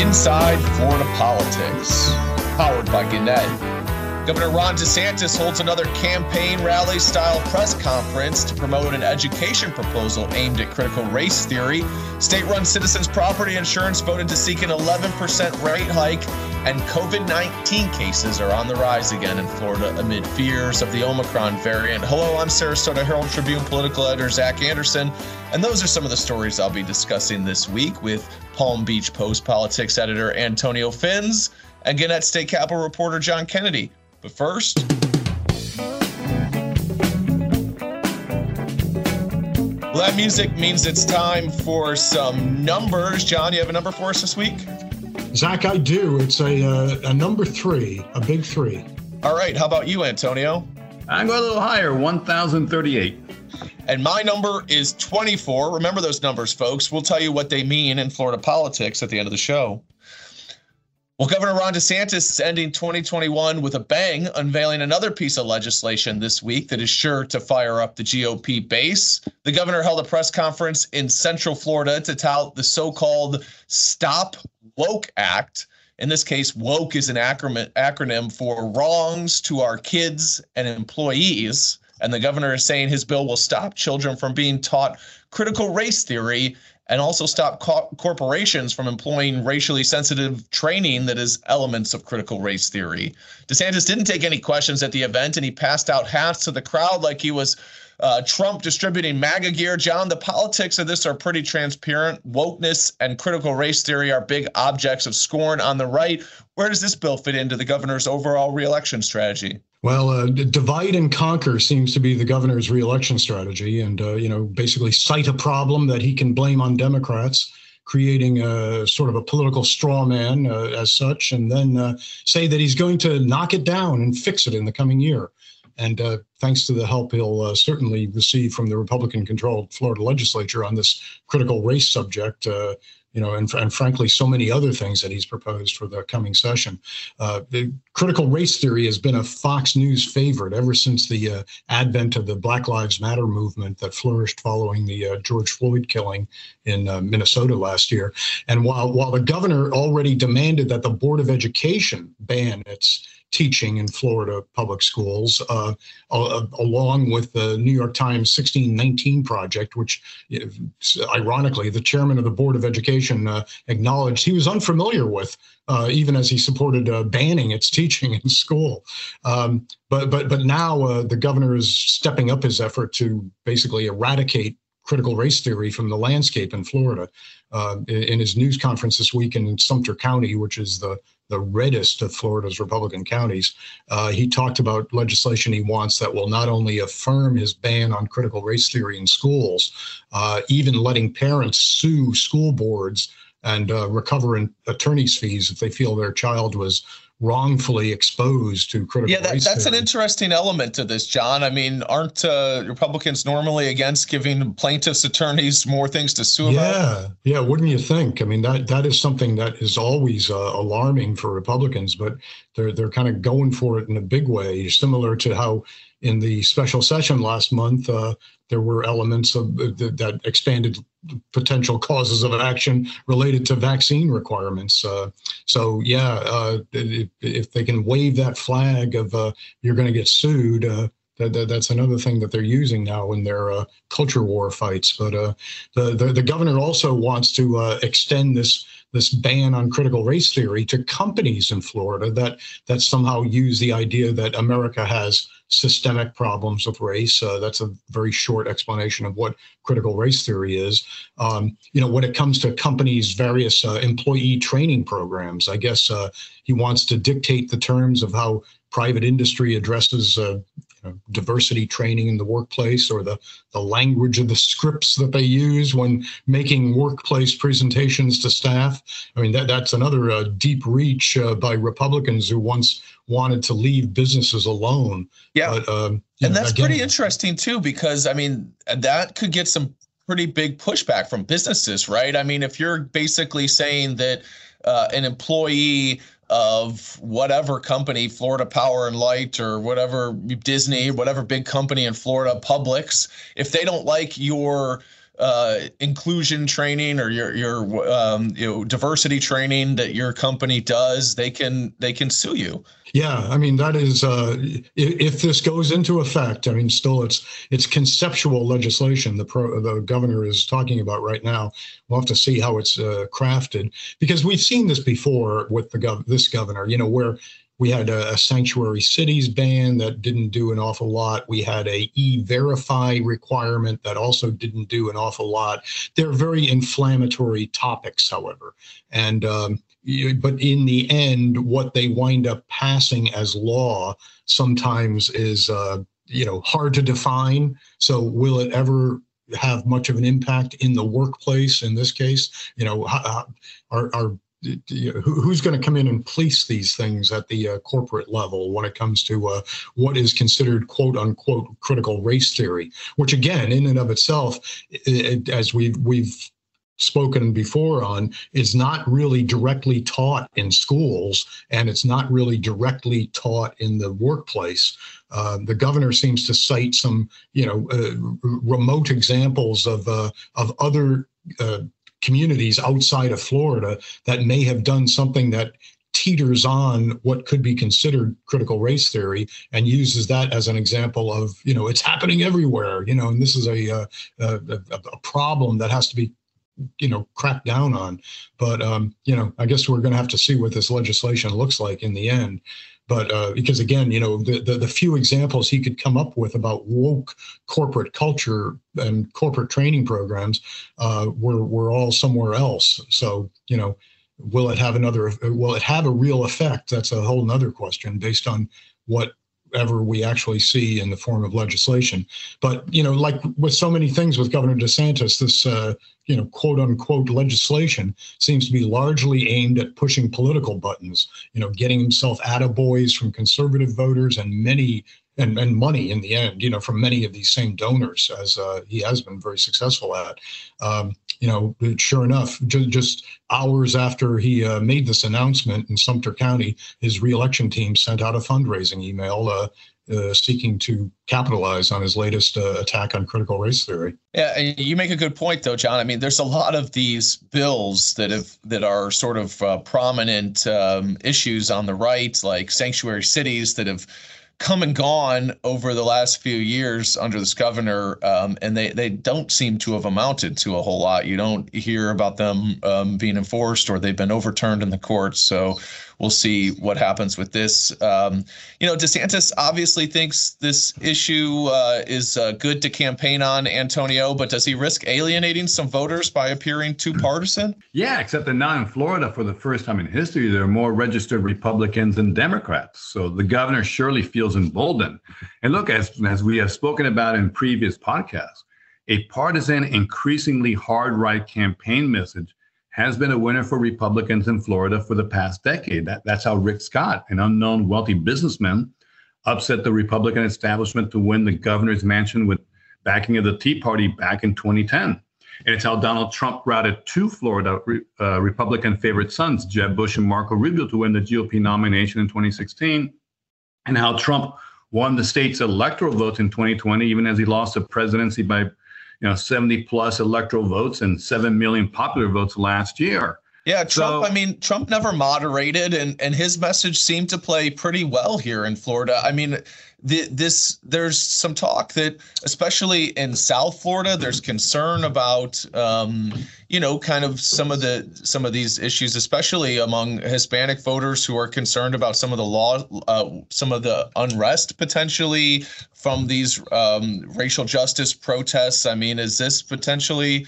Inside Florida Politics, powered by Gannett. Governor Ron DeSantis holds another campaign rally-style press conference to promote an education proposal aimed at critical race theory. State-run Citizens Property Insurance voted to seek an 11% rate hike, and COVID-19 cases are on the rise again in Florida amid fears of the Omicron variant. Hello, I'm Sarasota Herald Tribune political editor Zach Anderson, and those are some of the stories I'll be discussing this week with Palm Beach Post politics editor Antonio Fins and Gannett State Capitol reporter John Kennedy. But first, that music means it's time for some numbers. John, you have a number for us this week? Zach, I do. It's a number 3, a big 3. All right. How about you, Antonio? I'm going a little higher, 1,038. And my number is 24. Remember those numbers, folks. We'll tell you what they mean in Florida politics at the end of the show. Well, Governor Ron DeSantis is ending 2021 with a bang, unveiling another piece of legislation this week that is sure to fire up the GOP base. The governor held a press conference in Central Florida to tout the so-called Stop Woke Act. In this case, woke is an acronym for wrongs to our kids and employees. And the governor is saying his bill will stop children from being taught critical race theory and also stop corporations from employing racially sensitive training that is elements of critical race theory. DeSantis didn't take any questions at the event, and he passed out hats to the crowd like he was Trump distributing MAGA gear. John, the politics of this are pretty transparent. Wokeness and critical race theory are big objects of scorn on the right. Where does this bill fit into the governor's overall reelection strategy? Well, divide and conquer seems to be the governor's reelection strategy, and basically cite a problem that he can blame on Democrats, creating a sort of a political straw man as such, and then say that he's going to knock it down and fix it in the coming year. And thanks to the help he'll certainly receive from the Republican-controlled Florida legislature on this critical race subject, and frankly, so many other things that he's proposed for the coming session. The critical race theory has been a Fox News favorite ever since the advent of the Black Lives Matter movement that flourished following the George Floyd killing in Minnesota last year. And while the governor already demanded that the Board of Education ban its teaching in Florida public schools, along with the New York Times 1619 Project, which, ironically, the chairman of the Board of Education acknowledged he was unfamiliar with, even as he supported banning its teaching in school. But now the governor is stepping up his effort to basically eradicate critical race theory from the landscape in Florida. In his news conference this week in Sumter County, which is the reddest of Florida's Republican counties, he talked about legislation he wants that will not only affirm his ban on critical race theory in schools, even letting parents sue school boards and recover attorney's fees if they feel their child was wrongfully exposed to critical race that's theory. An interesting element to this, John. I mean, aren't Republicans normally against giving plaintiffs' attorneys more things to sue about? Yeah, wouldn't you think? I mean, that is something that is always alarming for Republicans, but they're kind of going for it in a big way, similar to how in the special session last month, there were elements of that expanded potential causes of action related to vaccine requirements. If they can wave that flag of you're going to get sued, that's another thing that they're using now in their culture war fights. But the governor also wants to extend this ban on critical race theory to companies in Florida that somehow use the idea that America has systemic problems with race. That's a very short explanation of what critical race theory is. When it comes to companies' various employee training programs, I guess he wants to dictate the terms of how private industry addresses diversity training in the workplace, or the language of the scripts that they use when making workplace presentations to staff. I mean, that's another deep reach by Republicans who once wanted to leave businesses alone. Yeah, but, and that's pretty interesting too, because I mean, that could get some pretty big pushback from businesses, right? I mean, if you're basically saying that an employee of whatever company, Florida Power and Light or whatever, Disney, whatever big company in Florida, Publix, if they don't like your inclusion training or your diversity training that your company does, they can sue you. Yeah, I mean, that is, if this goes into effect, I mean, still it's conceptual legislation the governor is talking about right now. We'll have to see how it's crafted, because we've seen this before with this governor, where we had a sanctuary cities ban that didn't do an awful lot. We had a E-Verify requirement that also didn't do an awful lot. They're very inflammatory topics, however. And but in the end, what they wind up passing as law sometimes is hard to define. So will it ever have much of an impact in the workplace? In this case, who's going to come in and police these things at the corporate level when it comes to what is considered quote unquote critical race theory, which again, in and of itself, as we've spoken before on, is not really directly taught in schools, and it's not really directly taught in the workplace. The governor seems to cite some, remote examples of other communities outside of Florida that may have done something that teeters on what could be considered critical race theory, and uses that as an example of, it's happening everywhere, and this is a problem that has to be cracked down on. But I guess we're going to have to see what this legislation looks like in the end. But because again, the few examples he could come up with about woke corporate culture and corporate training programs were all somewhere else. So will it have a real effect? That's a whole nother question based on whatever we actually see in the form of legislation. But like with so many things with Governor DeSantis, this quote unquote legislation seems to be largely aimed at pushing political buttons, getting himself attaboys from conservative voters and money in the end, from many of these same donors, as he has been very successful at. Sure enough, just hours after he made this announcement in Sumter County, his reelection team sent out a fundraising email seeking to capitalize on his latest attack on critical race theory. Yeah, and you make a good point, though, John. I mean, there's a lot of these bills that are sort of prominent issues on the right, like sanctuary cities, that have come and gone over the last few years under this governor, and they don't seem to have amounted to a whole lot. You don't hear about them being enforced, or they've been overturned in the courts. So we'll see what happens with this. DeSantis obviously thinks this issue is good to campaign on, Antonio, but does he risk alienating some voters by appearing too partisan? Yeah, except that now in Florida, for the first time in history, there are more registered Republicans than Democrats. So the governor surely feels emboldened. And look, as we have spoken about in previous podcasts, a partisan, increasingly hard right campaign message has been a winner for Republicans in Florida for the past decade. That's how Rick Scott, an unknown wealthy businessman, upset the Republican establishment to win the governor's mansion with backing of the Tea Party back in 2010. And it's how Donald Trump routed two Florida Republican favorite sons, Jeb Bush and Marco Rubio, to win the GOP nomination in 2016, and how Trump won the state's electoral votes in 2020, even as he lost the presidency by 70 plus electoral votes and 7 million popular votes last year. Yeah, Trump never moderated, and his message seemed to play pretty well here in Florida. I mean, there's some talk that, especially in South Florida, there's concern about, kind of some of these issues, especially among Hispanic voters who are concerned about some of the unrest potentially from these racial justice protests. I mean, is this potentially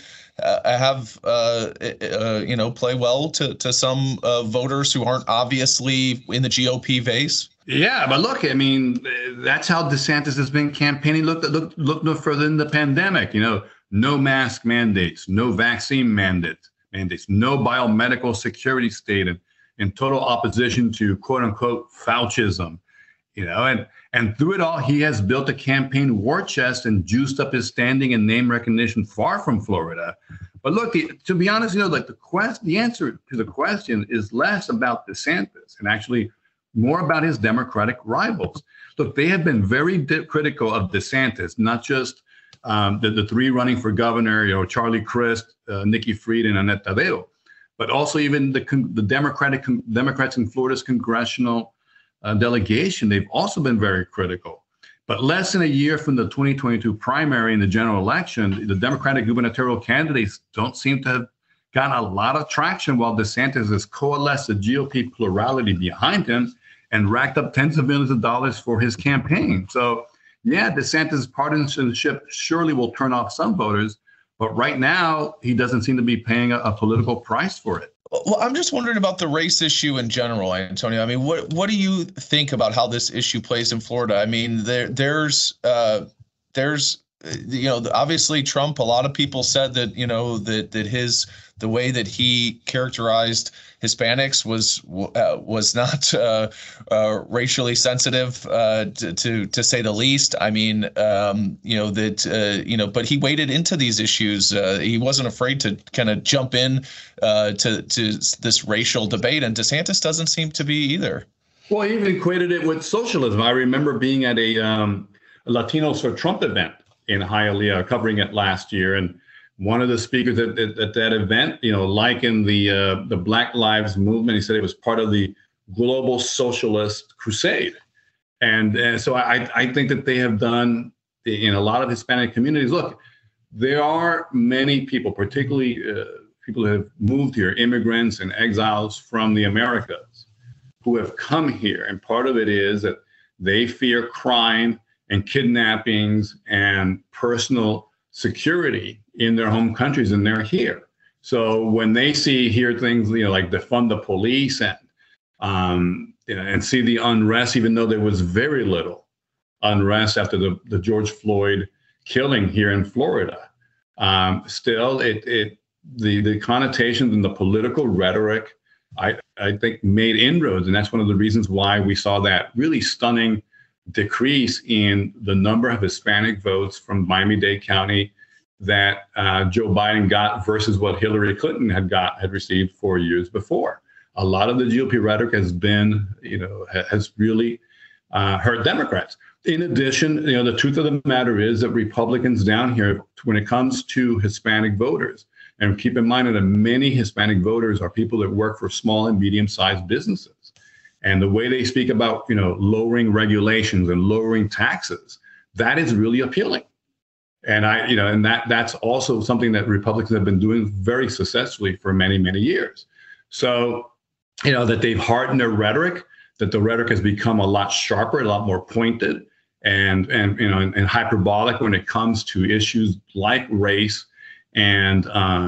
play well to some voters who aren't obviously in the GOP base? Yeah, but look, I mean, that's how DeSantis has been campaigning. Look no further than the pandemic. No mask mandates, no vaccine mandates, no biomedical security state, and in total opposition to quote unquote Faucism. And through it all, he has built a campaign war chest and juiced up his standing and name recognition far from Florida. But look, to be honest, the answer to the question is less about DeSantis and actually more about his Democratic rivals. Look, they have been very critical of DeSantis, not just the three running for governor, Charlie Crist, Nikki Fried, and Annette Taddeo, but also even the Democrats in Florida's congressional delegation. They've also been very critical. But less than a year from the 2022 primary and the general election, the Democratic gubernatorial candidates don't seem to have gotten a lot of traction, while DeSantis has coalesced the GOP plurality behind him and racked up tens of millions of dollars for his campaign. So, yeah, DeSantis' partisanship surely will turn off some voters, but right now he doesn't seem to be paying a political price for it. Well, I'm just wondering about the race issue in general, Antonio. I mean, what do you think about how this issue plays in Florida? I mean, there's obviously Trump. A lot of people said that that the way that he characterized Hispanics was not racially sensitive, to say the least. I mean, but he waded into these issues. He wasn't afraid to kind of jump in to this racial debate, and DeSantis doesn't seem to be either. Well, he even equated it with socialism. I remember being at a Latinos for Trump event in Hialeah, covering it last year, and one of the speakers at that event, likened the Black Lives Movement. He said it was part of the global socialist crusade. And so I think that they have done in a lot of Hispanic communities. Look, there are many people, particularly people who have moved here, immigrants and exiles from the Americas, who have come here. And part of it is that they fear crime and kidnappings and personal security in their home countries, and they're here. So when they hear things, like defund the police and see the unrest, even though there was very little unrest after the George Floyd killing here in Florida, still the connotations and the political rhetoric, I think, made inroads, and that's one of the reasons why we saw that really stunning decrease in the number of Hispanic votes from Miami-Dade County that Joe Biden got versus what Hillary Clinton had received 4 years before. A lot of the GOP rhetoric has been, has really hurt Democrats. In addition, the truth of the matter is that Republicans down here, when it comes to Hispanic voters, and keep in mind that many Hispanic voters are people that work for small and medium-sized businesses. And the way they speak about, lowering regulations and lowering taxes, that is really appealing. And that's also something that Republicans have been doing very successfully for many, many years. So, that they've hardened their rhetoric, that the rhetoric has become a lot sharper, a lot more pointed, and hyperbolic when it comes to issues like race and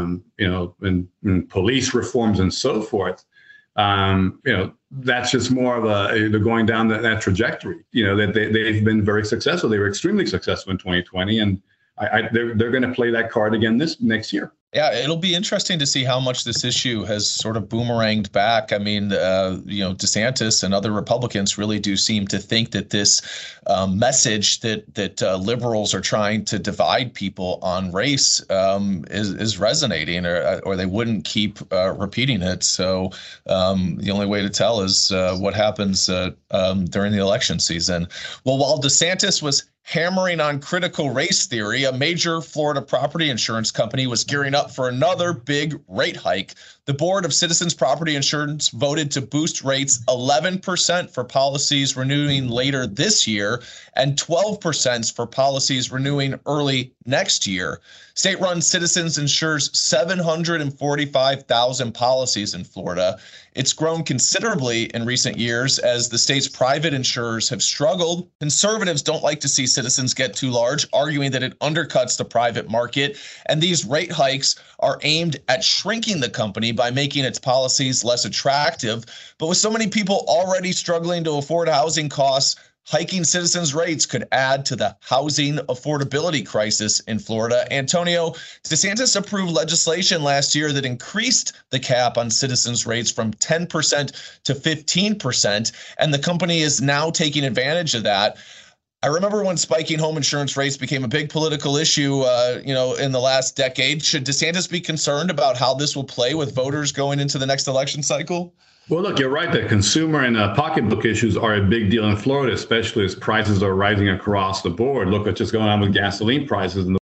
police reforms and so forth. That's just more of they're going down that trajectory. That they've been very successful. They were extremely successful in 2020, and they're going to play that card again this next year. Yeah, it'll be interesting to see how much this issue has sort of boomeranged back. I mean, DeSantis and other Republicans really do seem to think that this message that liberals are trying to divide people on race is resonating, or they wouldn't keep repeating it. So the only way to tell is what happens during the election season. Well, while DeSantis was hammering on critical race theory, a major Florida property insurance company was gearing up for another big rate hike. The Board of Citizens Property Insurance voted to boost rates 11% for policies renewing later this year and 12% for policies renewing early next year. State-run Citizens insures 745,000 policies in Florida. It's grown considerably in recent years as the state's private insurers have struggled. Conservatives don't like to see Citizens get too large, arguing that it undercuts the private market. And these rate hikes are aimed at shrinking the company by making its policies less attractive. But with so many people already struggling to afford housing costs, hiking Citizens rates could add to the housing affordability crisis in Florida. Antonio, DeSantis approved legislation last year that increased the cap on Citizens rates from 10% to 15%, and the company is now taking advantage of that. I remember when spiking home insurance rates became a big political issue, in the last decade. Should DeSantis be concerned about how this will play with voters going into the next election cycle? Well, look, you're right that consumer and pocketbook issues are a big deal in Florida, especially as prices are rising across the board. Look what's just going on with gasoline prices and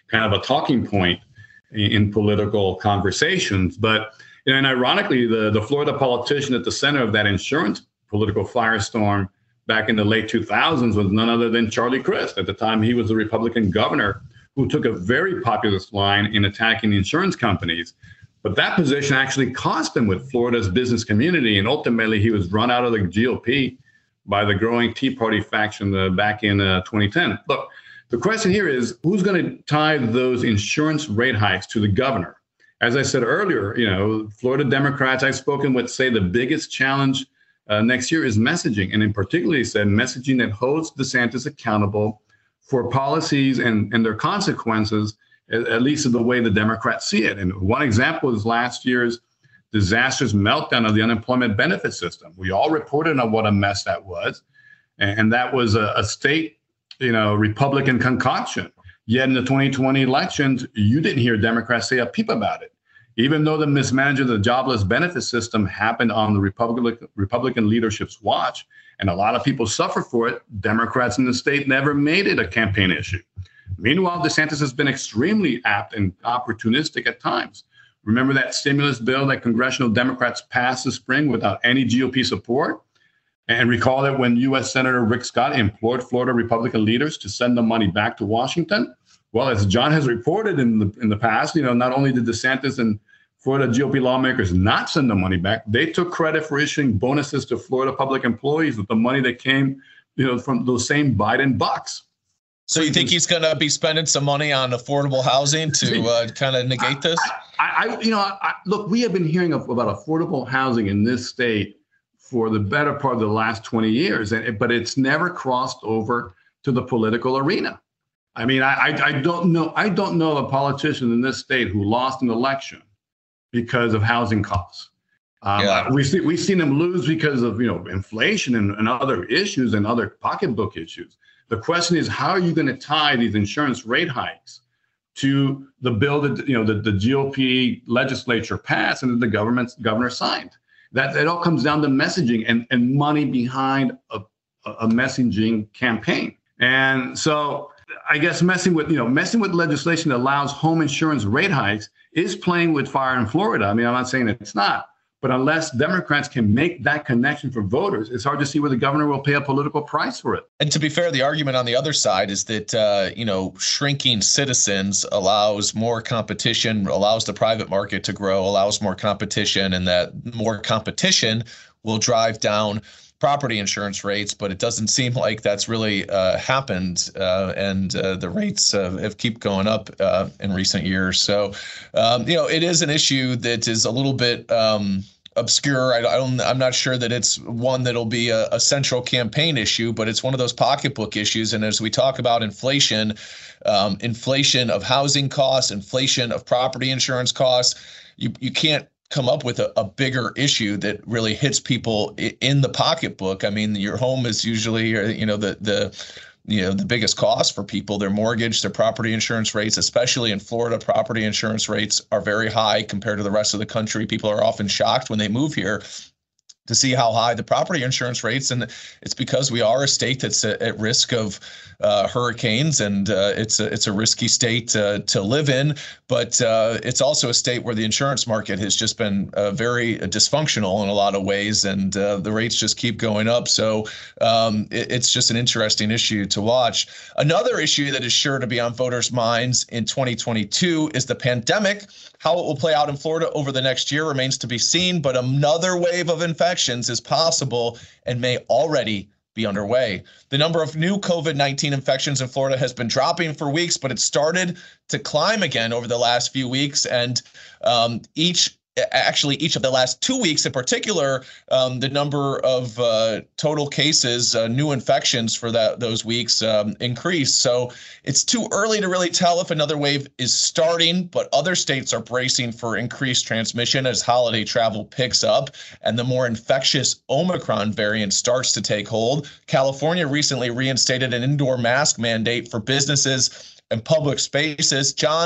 kind of a talking point in political conversations. But and ironically, the Florida politician at the center of that insurance political firestorm back in the late 2000s was none other than Charlie Crist. At the time, he was the Republican governor who took a very populist line in attacking the insurance companies. But that position actually cost him with Florida's business community. And ultimately, he was run out of the GOP by the growing Tea Party faction back in 2010. Look, the question here is, who's going to tie those insurance rate hikes to the governor? As I said earlier, Florida Democrats I've spoken with say the biggest challenge next year is messaging. And in particular, he said messaging that holds DeSantis accountable for policies and their consequences, at least of the way the Democrats see it. And one example is last year's disastrous meltdown of the unemployment benefit system. We all reported on what a mess that was. And that was a state, Republican concoction. Yet in the 2020 elections, you didn't hear Democrats say a peep about it. Even though the mismanagement of the jobless benefit system happened on the Republican leadership's watch, and a lot of people suffer for it, Democrats in the state never made it a campaign issue. Meanwhile, DeSantis has been extremely apt and opportunistic at times. Remember that stimulus bill that congressional Democrats passed this spring without any GOP support? And recall that when U.S. Senator Rick Scott implored Florida Republican leaders to send the money back to Washington. Well, as John has reported in the past, not only did DeSantis and Florida GOP lawmakers not send the money back, they took credit for issuing bonuses to Florida public employees with the money that came, from those same Biden bucks. So you think he's going to be spending some money on affordable housing to kind of negate this? Look, we have been hearing about affordable housing in this state for the better part of the last 20 years, but it's never crossed over to the political arena. I mean, I don't know a politician in this state who lost an election because of housing costs. We've seen them lose because of inflation and other issues and other pocketbook issues. The question is, how are you going to tie these insurance rate hikes to the bill that the GOP legislature passed and that the governor signed? That it all comes down to messaging and money behind a messaging campaign. And so I guess messing with legislation that allows home insurance rate hikes is playing with fire in Florida. I mean, I'm not saying that it's not, but unless Democrats can make that connection for voters, it's hard to see where the governor will pay a political price for it. And to be fair, the argument on the other side is that, shrinking citizens allows more competition, allows the private market to grow, allows more competition, and that more competition will drive down property insurance rates, but it doesn't seem like that's really happened, and the rates have keep going up in recent years. So, it is an issue that is a little bit obscure. I'm not sure that it's one that'll be a central campaign issue, but it's one of those pocketbook issues. And as we talk about inflation of housing costs, inflation of property insurance costs, you can't come up with a bigger issue that really hits people in the pocketbook. I mean, your home is usually, the biggest cost for people. Their mortgage, their property insurance rates, especially in Florida, property insurance rates are very high compared to the rest of the country. People are often shocked when they move here to see how high the property insurance rates, and it's because we are a state that's at risk of hurricanes, and it's a risky state to live in. But it's also a state where the insurance market has just been very dysfunctional in a lot of ways, and the rates just keep going up. So it's just an interesting issue to watch. Another issue that is sure to be on voters' minds in 2022 is the pandemic. How it will play out in Florida over the next year remains to be seen, but another wave of infections is possible and may already be underway. The number of new COVID-19 infections in Florida has been dropping for weeks, but it started to climb again over the last few weeks. And each of the last 2 weeks in particular, the number of total cases, new infections for those weeks increased. So it's too early to really tell if another wave is starting, but other states are bracing for increased transmission as holiday travel picks up and the more infectious Omicron variant starts to take hold. California recently reinstated an indoor mask mandate for businesses and public spaces. John,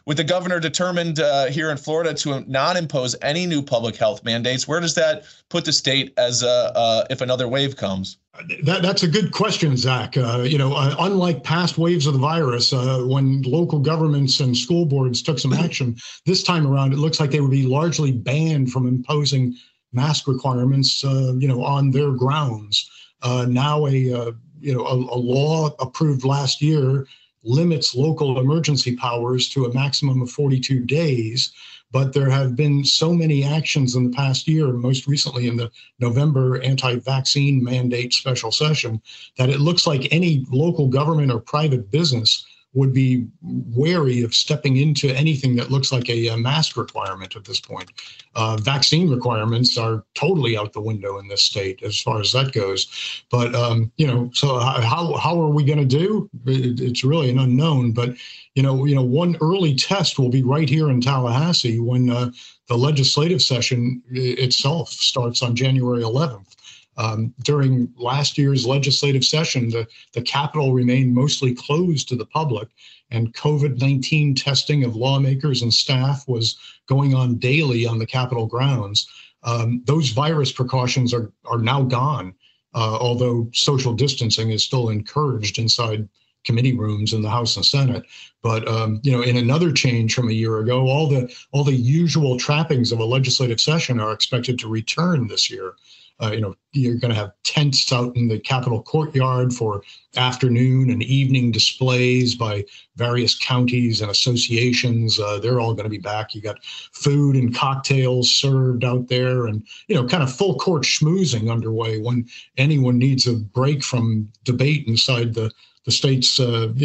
with the governor determined here in Florida to not impose any new public health mandates, where does that put the state as if another wave comes? That's a good question, Zach. Unlike past waves of the virus, when local governments and school boards took some action, this time around, it looks like they would be largely banned from imposing mask requirements, on their grounds. Now a law approved last year limits local emergency powers to a maximum of 42 days. But there have been so many actions in the past year, most recently in the November anti-vaccine mandate special session, that it looks like any local government or private business would be wary of stepping into anything that looks like a mask requirement at this point. Vaccine requirements are totally out the window in this state as far as that goes. But, so how are we going to do? It's really an unknown. But, one early test will be right here in Tallahassee when the legislative session itself starts on January 11th. During last year's legislative session, the Capitol remained mostly closed to the public, and COVID-19 testing of lawmakers and staff was going on daily on the Capitol grounds. Those virus precautions are now gone, although social distancing is still encouraged inside committee rooms in the House and Senate. But in another change from a year ago, all the usual trappings of a legislative session are expected to return this year. You're going to have tents out in the Capitol courtyard for afternoon and evening displays by various counties and associations. They're all going to be back. You got food and cocktails served out there, and kind of full court schmoozing underway when anyone needs a break from debate inside the state's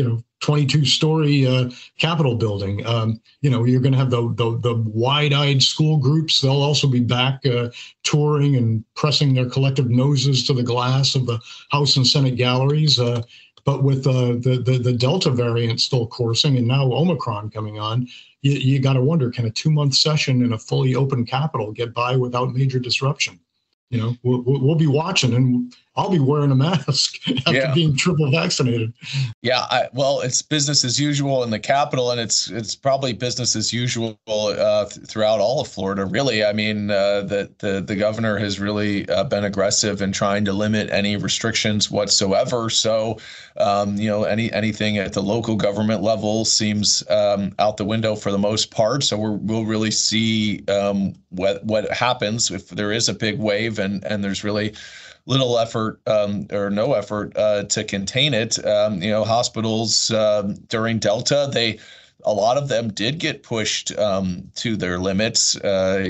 22-story Capitol building. You're going to have the wide-eyed school groups. They'll also be back touring and pressing their collective noses to the glass of the House and Senate galleries. But with the Delta variant still coursing and now Omicron coming on, you got to wonder, can a 2-month session in a fully open Capitol get by without major disruption? We'll be watching, and I'll be wearing a mask after being triple vaccinated. Yeah, it's business as usual in the Capitol, and it's probably business as usual throughout all of Florida. Really, I mean, the governor has really been aggressive in trying to limit any restrictions whatsoever. So, anything at the local government level seems out the window for the most part. So we'll really see what happens if there is a big wave and there's really little effort or no effort to contain it. Hospitals during Delta, a lot of them did get pushed to their limits. I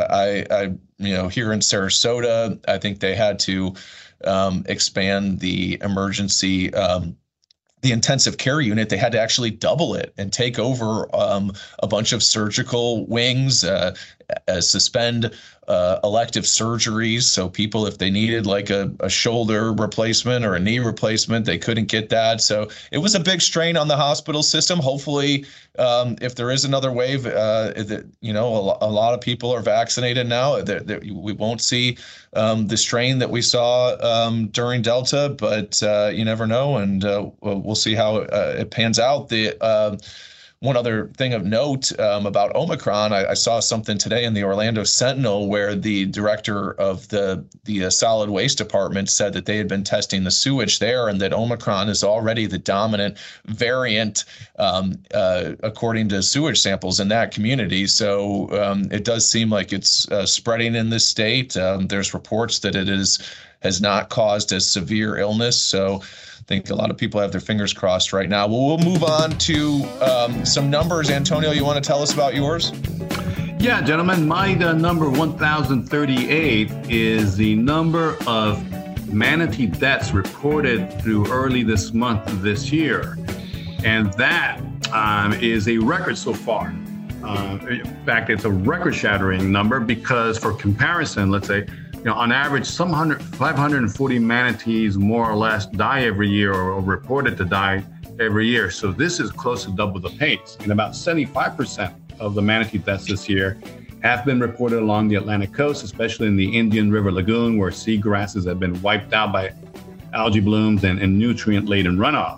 here in Sarasota, I think they had to expand the emergency, the intensive care unit. They had to actually double it and take over a bunch of surgical wings, suspend elective surgeries. So people, if they needed like a shoulder replacement or a knee replacement, they couldn't get that. So it was a big strain on the hospital system. Hopefully, if there is another wave, a lot of people are vaccinated now, that we won't see the strain that we saw during Delta, but you never know. And we'll see how it pans out. One other thing of note about Omicron, I saw something today in the Orlando Sentinel where the director of the solid waste department said that they had been testing the sewage there and that Omicron is already the dominant variant according to sewage samples in that community. So it does seem like it's spreading in this state. There's reports that it has not caused a severe illness. So I think a lot of people have their fingers crossed right now. Well, we'll move on to some numbers. Antonio, you want to tell us about yours? Yeah, gentlemen, my number 1038 is the number of manatee deaths reported through early this month this year. And that is a record so far. In fact, it's a record-shattering number because for comparison, let's say, on average, 540 manatees more or less die every year or reported to die every year. So this is close to double the pace. And about 75% of the manatee deaths this year have been reported along the Atlantic coast, especially in the Indian River Lagoon, where seagrasses have been wiped out by algae blooms and nutrient-laden runoff.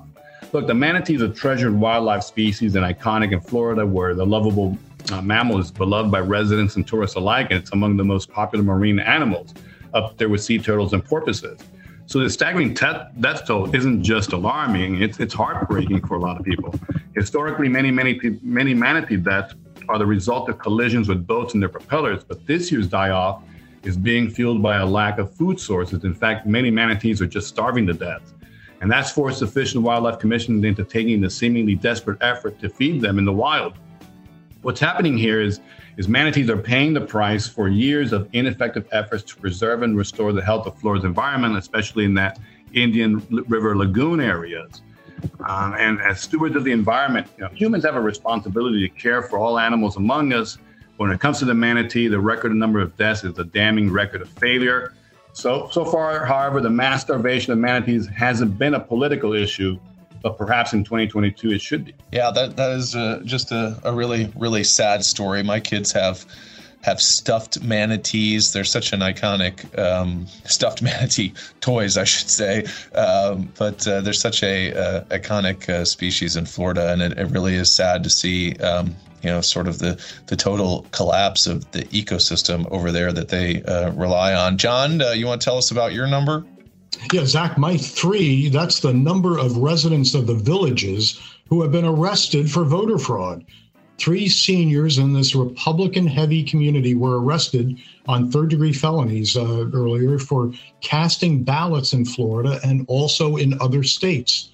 Look, the manatee is a treasured wildlife species and iconic in Florida, where the lovable mammal is beloved by residents and tourists alike, and it's among the most popular marine animals, up there with sea turtles and porpoises. So the staggering death toll isn't just alarming, it's heartbreaking for a lot of people. Historically, many manatee deaths are the result of collisions with boats and their propellers, but this year's die-off is being fueled by a lack of food sources. In fact, many manatees are just starving to death. And that's forced the Fish and Wildlife Commission into taking the seemingly desperate effort to feed them in the wild. What's happening here is manatees are paying the price for years of ineffective efforts to preserve and restore the health of Florida's environment, especially in that Indian River Lagoon areas. And as stewards of the environment, humans have a responsibility to care for all animals among us. When it comes to the manatee, the record number of deaths is a damning record of failure. So far, however, the mass starvation of manatees hasn't been a political issue, but perhaps in 2022 it should be. Yeah, that is just a really, really sad story. My kids have stuffed manatees. They're such an iconic stuffed manatee toys, I should say. But they're such a iconic species in Florida, and it really is sad to see sort of the total collapse of the ecosystem over there that they rely on. John, you want to tell us about your number? Yeah, Zach, my 3, that's the number of residents of the Villages who have been arrested for voter fraud. 3 seniors in this Republican-heavy community were arrested on third-degree felonies earlier for casting ballots in Florida and also in other states.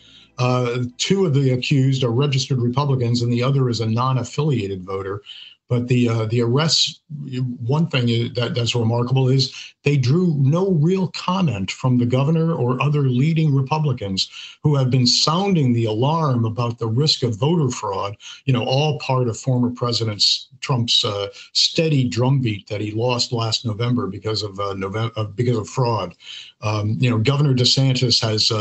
2 of the accused are registered Republicans, and the other is a non-affiliated voter. But the arrests, one thing that's remarkable is they drew no real comment from the governor or other leading Republicans who have been sounding the alarm about the risk of voter fraud, all part of former President Trump's steady drumbeat that he lost last November because of fraud. Governor DeSantis has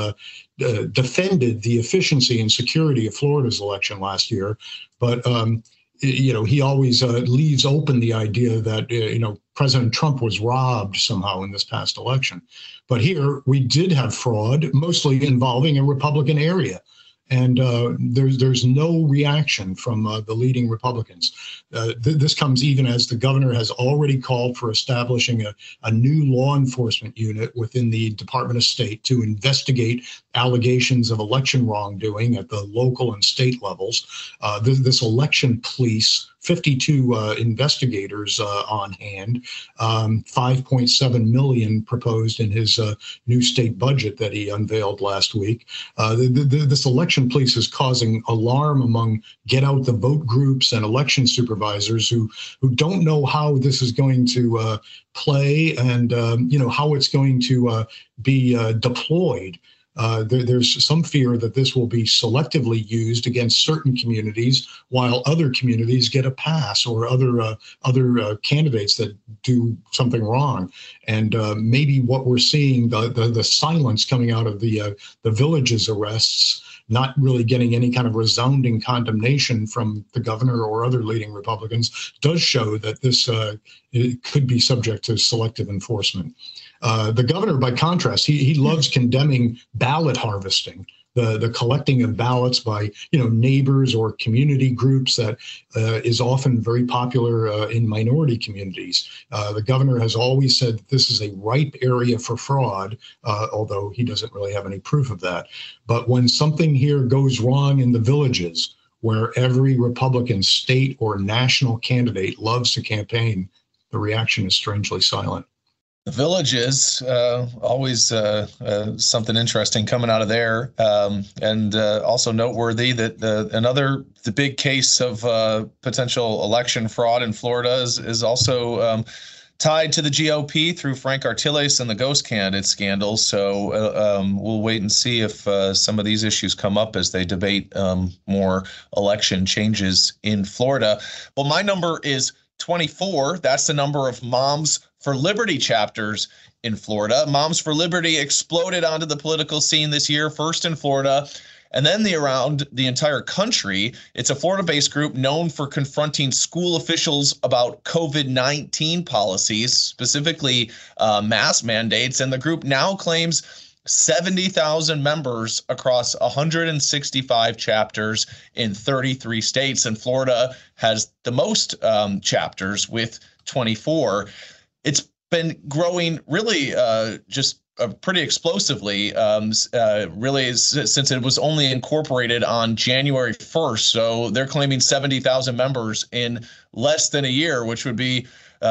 defended the efficiency and security of Florida's election last year, but he always leaves open the idea that, President Trump was robbed somehow in this past election. But here we did have fraud, mostly involving a Republican area. And there's no reaction from the leading Republicans. This comes even as the governor has already called for establishing a new law enforcement unit within the Department of State to investigate allegations of election wrongdoing at the local and state levels. This election police, 52 investigators on hand, $5.7 million proposed in his new state budget that he unveiled last week. This election police is causing alarm among get out the vote groups and election supervisors who don't know how this is going to play and how it's going to be deployed. There's some fear that this will be selectively used against certain communities while other communities get a pass, or other candidates that do something wrong. And maybe what we're seeing, the silence coming out of the Villages arrests, not really getting any kind of resounding condemnation from the governor or other leading Republicans, does show that this it could be subject to selective enforcement. The governor, by contrast, he loves condemning ballot harvesting, the collecting of ballots by neighbors or community groups that is often very popular in minority communities. The governor has always said that this is a ripe area for fraud, although he doesn't really have any proof of that. But when something here goes wrong in the Villages, where every Republican state or national candidate loves to campaign, the reaction is strangely silent. The Villages, always something interesting coming out of there, and also noteworthy that the big case of potential election fraud in Florida is also tied to the GOP through Frank Artiles and the ghost candidate scandal. So we'll wait and see if some of these issues come up as they debate more election changes in Florida. Well, my number is 24. That's the number of Moms for Liberty chapters in Florida. Moms for Liberty exploded onto the political scene this year, first in Florida, and then around the entire country. It's a Florida-based group known for confronting school officials about COVID-19 policies, specifically mask mandates. And the group now claims 70,000 members across 165 chapters in 33 states, and Florida has the most chapters with 24. It's been growing really just pretty explosively, really since it was only incorporated on January 1st. So they're claiming 70,000 members in less than a year, which would be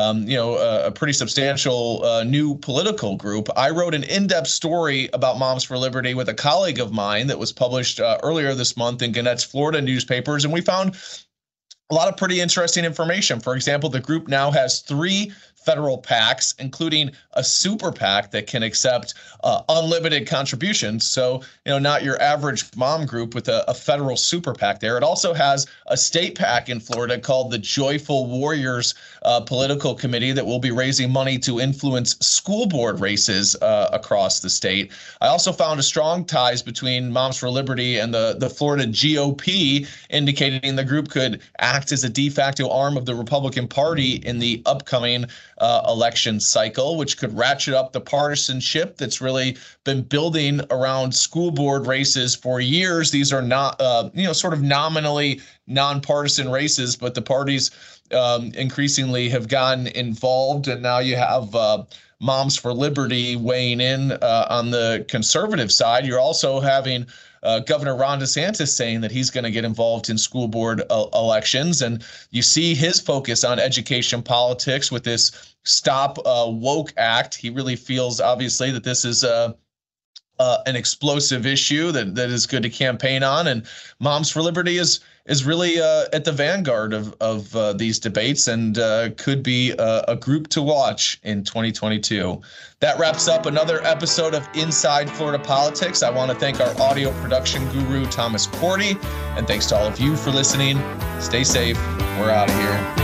a pretty substantial new political group. I wrote an in-depth story about Moms for Liberty with a colleague of mine that was published earlier this month in Gannett's Florida newspapers, and we found a lot of pretty interesting information. For example, the group now has 3 federal PACs, including a super PAC that can accept unlimited contributions. So, not your average mom group with a federal super PAC there. It also has a state PAC in Florida called the Joyful Warriors Political Committee that will be raising money to influence school board races across the state. I also found strong ties between Moms for Liberty and the Florida GOP, indicating the group could act as a de facto arm of the Republican Party in the upcoming election cycle, which could ratchet up the partisanship that's really been building around school board races for years. These are not, sort of nominally nonpartisan races, but the parties increasingly have gotten involved, and now you have Moms for Liberty weighing in on the conservative side. You're also having Governor Ron DeSantis saying that he's going to get involved in school board elections. And you see his focus on education politics with this Stop Woke Act. He really feels, obviously, that this is an explosive issue that is good to campaign on. And Moms for Liberty is really at the vanguard of these debates, and could be a group to watch in 2022. That wraps up another episode of Inside Florida Politics. I want to thank our audio production guru, Thomas Cordy, and thanks to all of you for listening. Stay safe. We're out of here.